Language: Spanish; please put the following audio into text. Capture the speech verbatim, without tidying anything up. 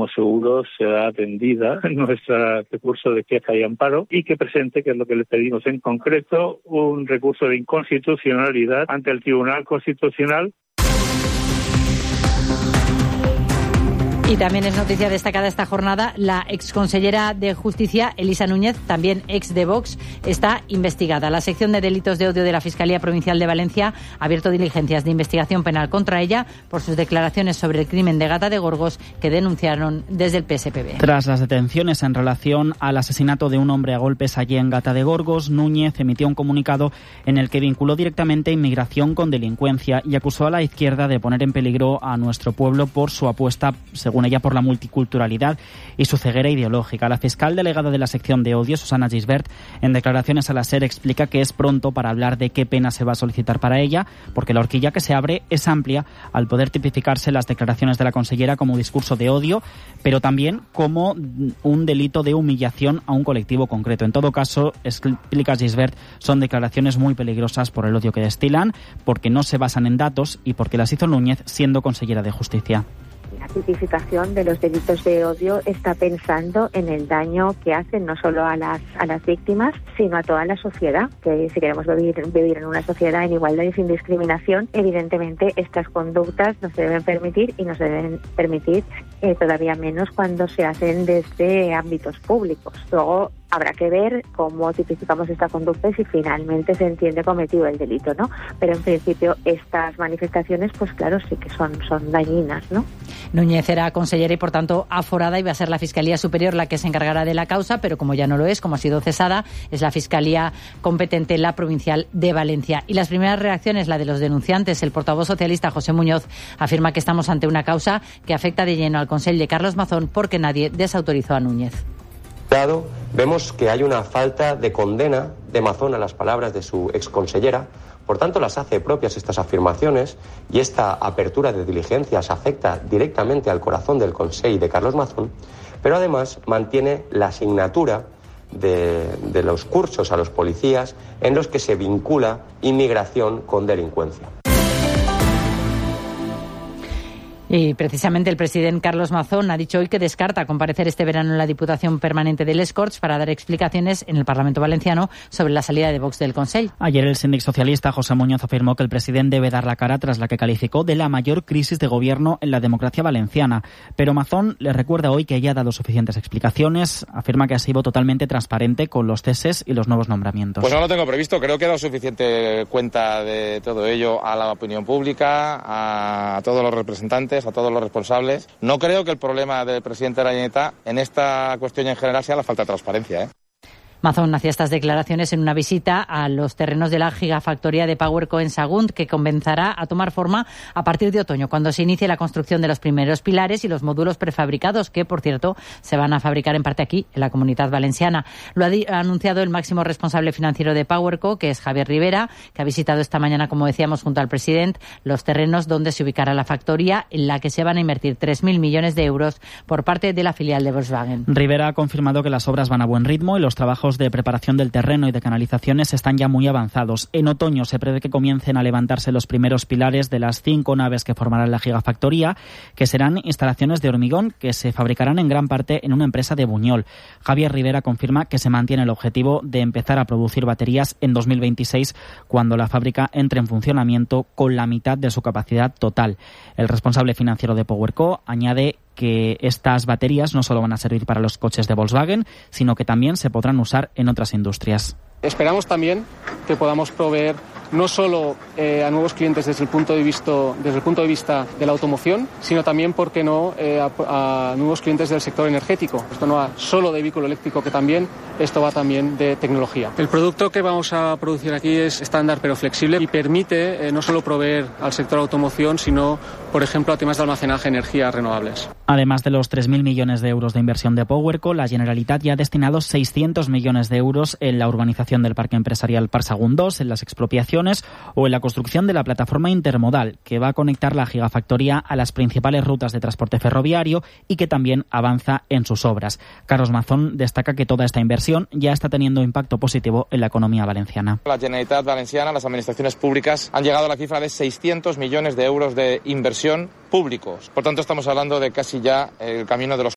como seguro será atendida en nuestro recurso de queja y amparo y que presente, que es lo que le pedimos en concreto, un recurso de inconstitucionalidad ante el Tribunal Constitucional. Y también es noticia destacada esta jornada, la exconsellera de Justicia, Elisa Núñez, también ex de Vox, está investigada. La sección de delitos de odio de la Fiscalía Provincial de Valencia ha abierto diligencias de investigación penal contra ella por sus declaraciones sobre el crimen de Gata de Gorgos que denunciaron desde el P S P B. Tras las detenciones en relación al asesinato de un hombre a golpes allí en Gata de Gorgos, Núñez emitió un comunicado en el que vinculó directamente inmigración con delincuencia y acusó a la izquierda de poner en peligro a nuestro pueblo por su apuesta, según ella, por la multiculturalidad y su ceguera ideológica. La fiscal delegada de la sección de odio, Susana Gisbert, en declaraciones a la SER explica que es pronto para hablar de qué pena se va a solicitar para ella, porque la horquilla que se abre es amplia al poder tipificarse las declaraciones de la consellera como discurso de odio, pero también como un delito de humillación a un colectivo concreto. En todo caso, explica Gisbert, son declaraciones muy peligrosas por el odio que destilan, porque no se basan en datos y porque las hizo Núñez siendo consellera de Justicia. La tipificación de los delitos de odio está pensando en el daño que hacen no solo a las a las víctimas, sino a toda la sociedad, que si queremos vivir, vivir en una sociedad en igualdad y sin discriminación, evidentemente estas conductas no se deben permitir y no se deben permitir eh, todavía menos cuando se hacen desde ámbitos públicos. Luego habrá que ver cómo tipificamos esta conducta y si finalmente se entiende cometido el delito, ¿no? Pero en principio estas manifestaciones, pues claro, sí que son, son dañinas, ¿no? Núñez era consellera y por tanto aforada, y va a ser la Fiscalía Superior la que se encargará de la causa, pero como ya no lo es, como ha sido cesada, es la Fiscalía competente, la Provincial de Valencia. Y las primeras reacciones, la de los denunciantes. El portavoz socialista José Muñoz afirma que estamos ante una causa que afecta de lleno al Consell de Carlos Mazón porque nadie desautorizó a Núñez. Vemos que hay una falta de condena de Mazón a las palabras de su exconsellera, por tanto las hace propias estas afirmaciones y esta apertura de diligencias afecta directamente al corazón del Consell de Carlos Mazón, pero además mantiene la asignatura de, de los cursos a los policías en los que se vincula inmigración con delincuencia. Y precisamente el presidente Carlos Mazón ha dicho hoy que descarta comparecer este verano en la Diputación Permanente de Les Corts para dar explicaciones en el Parlamento Valenciano sobre la salida de Vox del Consell. Ayer el síndic socialista José Muñoz afirmó que el presidente debe dar la cara tras la que calificó de la mayor crisis de gobierno en la democracia valenciana. Pero Mazón le recuerda hoy que ya ha dado suficientes explicaciones. Afirma que ha sido totalmente transparente con los ceses y los nuevos nombramientos. Pues no lo tengo previsto. Creo que he dado suficiente cuenta de todo ello a la opinión pública, a todos los representantes, a todos los responsables. No creo que el problema del presidente de la Generalitat en esta cuestión en general sea la falta de transparencia, ¿eh? Mazón hacía estas declaraciones en una visita a los terrenos de la gigafactoría de PowerCo en Sagunt, que comenzará a tomar forma a partir de otoño, cuando se inicie la construcción de los primeros pilares y los módulos prefabricados, que, por cierto, se van a fabricar en parte aquí, en la Comunidad Valenciana. Lo ha, ha anunciado el máximo responsable financiero de PowerCo, que es Javier Rivera, que ha visitado esta mañana, como decíamos, junto al presidente, los terrenos donde se ubicará la factoría, en la que se van a invertir tres mil millones de euros por parte de la filial de Volkswagen. Rivera ha confirmado que las obras van a buen ritmo y los trabajos de preparación del terreno y de canalizaciones están ya muy avanzados. En otoño se prevé que comiencen a levantarse los primeros pilares de las cinco naves que formarán la gigafactoría, que serán instalaciones de hormigón que se fabricarán en gran parte en una empresa de Buñol. Javier Rivera confirma que se mantiene el objetivo de empezar a producir baterías en dos mil veintiséis, cuando la fábrica entre en funcionamiento con la mitad de su capacidad total. El responsable financiero de PowerCo añade que estas baterías no solo van a servir para los coches de Volkswagen, sino que también se podrán usar en otras industrias. Esperamos también que podamos proveer no solo eh, a nuevos clientes desde el punto de vista desde el punto de vista de la automoción, sino también, por qué no, eh, a, a nuevos clientes del sector energético. Esto no va solo de vehículo eléctrico, que también esto va también de tecnología. El producto que vamos a producir aquí es estándar pero flexible y permite eh, no solo proveer al sector automoción, sino, por ejemplo, a temas de almacenaje de energías renovables. Además de los tres mil millones de euros de inversión de PowerCo, la Generalitat ya ha destinado seiscientos millones de euros en la urbanización del parque empresarial Parc Sagunt dos, en las expropiaciones o en la construcción de la plataforma intermodal que va a conectar la gigafactoría a las principales rutas de transporte ferroviario y que también avanza en sus obras. Carlos Mazón destaca que toda esta inversión ya está teniendo impacto positivo en la economía valenciana. La Generalitat Valenciana, las administraciones públicas, han llegado a la cifra de seiscientos millones de euros de inversión públicos. Por tanto, estamos hablando de casi ya el camino de los